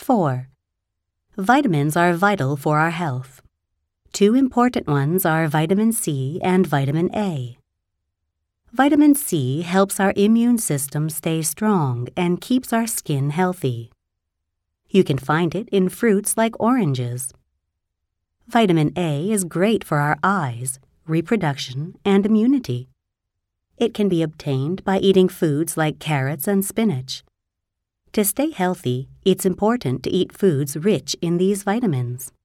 4. Vitamins are vital for our health. 2 important ones are vitamin C and vitamin A. Vitamin C helps our immune system stay strong and keeps our skin healthy. You can find it in fruits like oranges. Vitamin A is great for our eyes, reproduction, and immunity. It can be obtained by eating foods like carrots and spinach. To stay healthy, it's important to eat foods rich in these vitamins.